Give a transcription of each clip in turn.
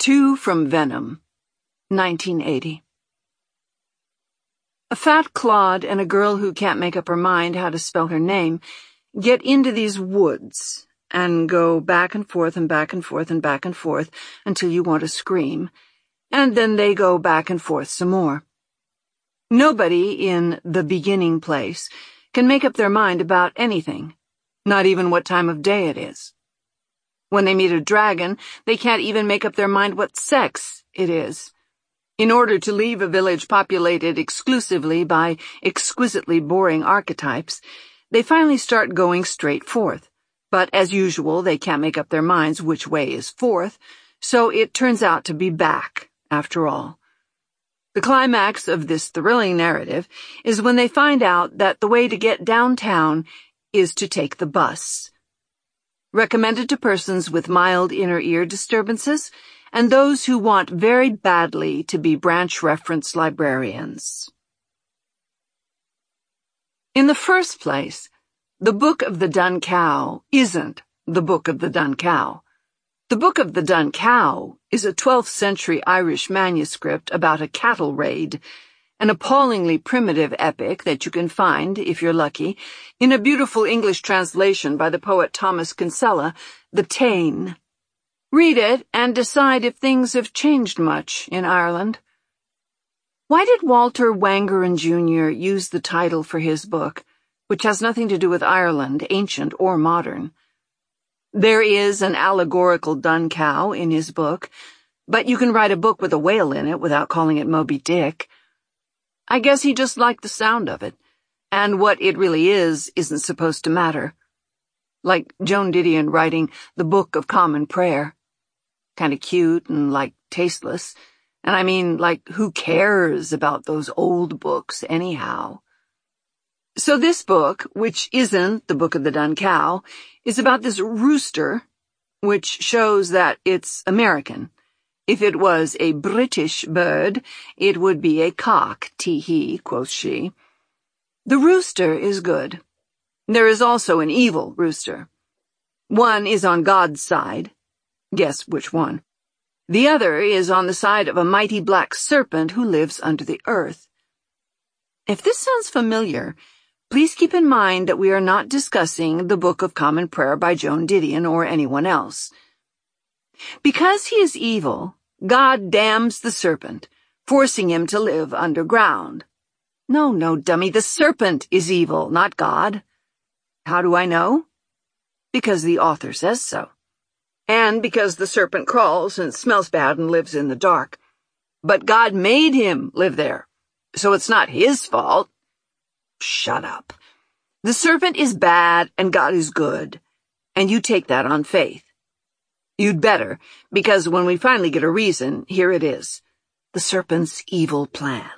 Two from Venom, 1980. A fat clod and a girl who can't make up her mind how to spell her name get into these woods and go back and forth and back and forth and back and forth until you want to scream, and then they go back and forth some more. Nobody in the beginning place can make up their mind about anything, not even what time of day it is. When they meet a dragon, they can't even make up their mind what sex it is. In order to leave a village populated exclusively by exquisitely boring archetypes, they finally start going straight forth. But as usual, they can't make up their minds which way is forth, so it turns out to be back, after all. The climax of this thrilling narrative is when they find out that the way to get downtown is to take the bus. Recommended to persons with mild inner ear disturbances and those who want very badly to be branch reference librarians. In the first place, the Book of the Dun Cow isn't the Book of the Dun Cow. The Book of the Dun Cow is a 12th century Irish manuscript about a cattle raid, an appallingly primitive epic that you can find, if you're lucky, in a beautiful English translation by the poet Thomas Kinsella, The Táin. Read it and decide if things have changed much in Ireland. Why did Walter Wangerin Jr. use the title for his book, which has nothing to do with Ireland, ancient or modern? There is an allegorical dun cow in his book, but you can write a book with a whale in it without calling it Moby Dick. I guess he just liked the sound of it, and what it really is isn't supposed to matter. Like Joan Didion writing The Book of Common Prayer. Kinda cute and, tasteless. And I mean, who cares about those old books anyhow? So this book, which isn't the Book of the Dun Cow, is about this rooster, which shows that it's American. If it was a British bird, it would be a cock, tee-hee, quoth she. The rooster is good. There is also an evil rooster. One is on God's side. Guess which one. The other is on the side of a mighty black serpent who lives under the earth. If this sounds familiar, please keep in mind that we are not discussing the Book of Common Prayer by Joan Didion or anyone else. Because he is evil, God damns the serpent, forcing him to live underground. No, dummy, the serpent is evil, not God. How do I know? Because the author says so. And because the serpent crawls and smells bad and lives in the dark. But God made him live there, so it's not his fault. Shut up. The serpent is bad and God is good, and you take that on faith. You'd better, because when we finally get a reason, here it is. The serpent's evil plan.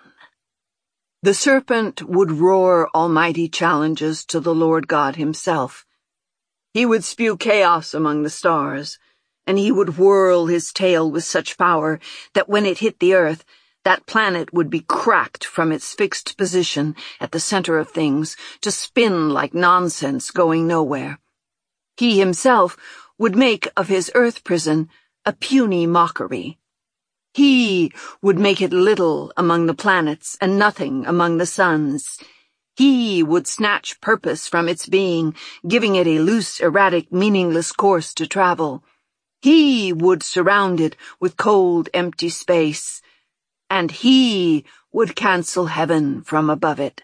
The serpent would roar almighty challenges to the Lord God himself. He would spew chaos among the stars, and he would whirl his tail with such power that when it hit the earth, that planet would be cracked from its fixed position at the center of things to spin like nonsense going nowhere. He himself would make of his earth prison a puny mockery. He would make it little among the planets and nothing among the suns. He would snatch purpose from its being, giving it a loose, erratic, meaningless course to travel. He would surround it with cold, empty space, and he would cancel heaven from above it.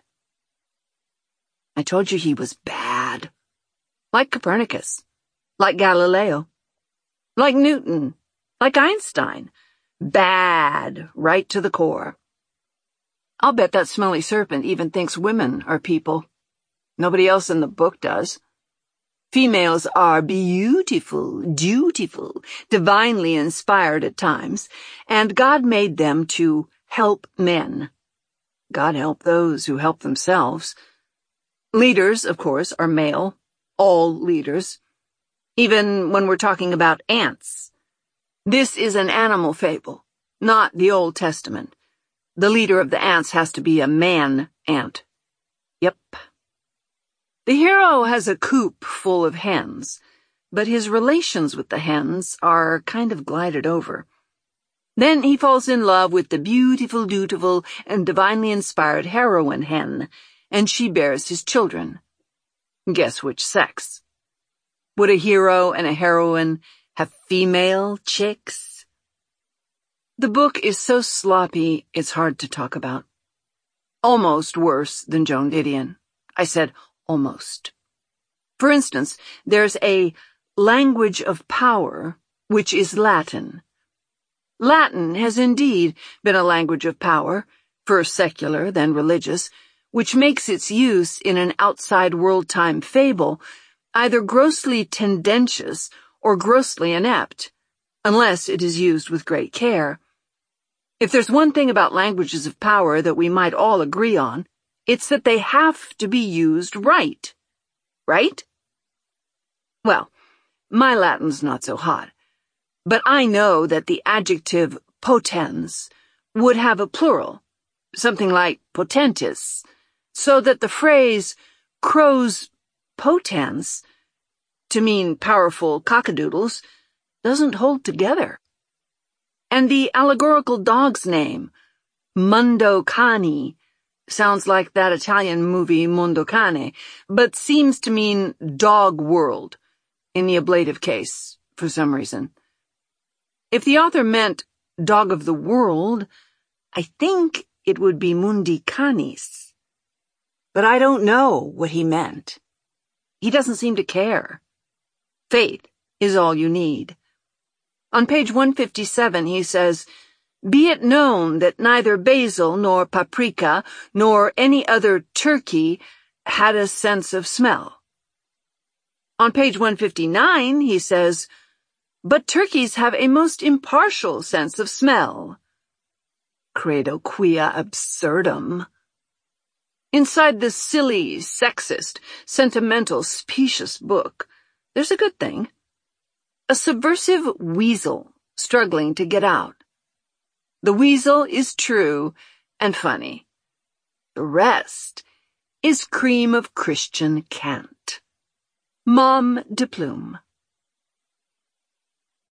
I told you he was bad. Like Copernicus. Like Galileo. Like Newton. Like Einstein. Bad, right to the core. I'll bet that smelly serpent even thinks women are people. Nobody else in the book does. Females are beautiful, dutiful, divinely inspired at times, and God made them to help men. God help those who help themselves. Leaders, of course, are male. All leaders. Even when we're talking about ants. This is an animal fable, not the Old Testament. The leader of the ants has to be a man-ant. Yep. The hero has a coop full of hens, but his relations with the hens are kind of glided over. Then he falls in love with the beautiful, dutiful, and divinely inspired heroine hen, and she bears his children. Guess which sex? Would a hero and a heroine have female chicks? The book is so sloppy, it's hard to talk about. Almost worse than Joan Didion. I said almost. For instance, there's a language of power, which is Latin. Latin has indeed been a language of power, first secular, then religious, which makes its use in an outside world-time fable either grossly tendentious or grossly inept, unless it is used with great care. If there's one thing about languages of power that we might all agree on, it's that they have to be used right. Right? Well, my Latin's not so hot, but I know that the adjective potens would have a plural, something like potentis, so that the phrase crows potens, to mean powerful cockadoodles, doesn't hold together. And the allegorical dog's name, Mondo Cane, sounds like that Italian movie Mondo Cane, but seems to mean dog world, in the ablative case, for some reason. If the author meant dog of the world, I think it would be Mundi Canis. But I don't know what he meant. He doesn't seem to care. Faith is all you need. On page 157 he says, "Be it known that neither basil nor paprika nor any other turkey had a sense of smell." On page 159 he says, "But turkeys have a most impartial sense of smell." Credo quia absurdum. Inside this silly, sexist, sentimental, specious book, there's a good thing. A subversive weasel struggling to get out. The weasel is true and funny. The rest is cream of Christian cant. Mom de Plume.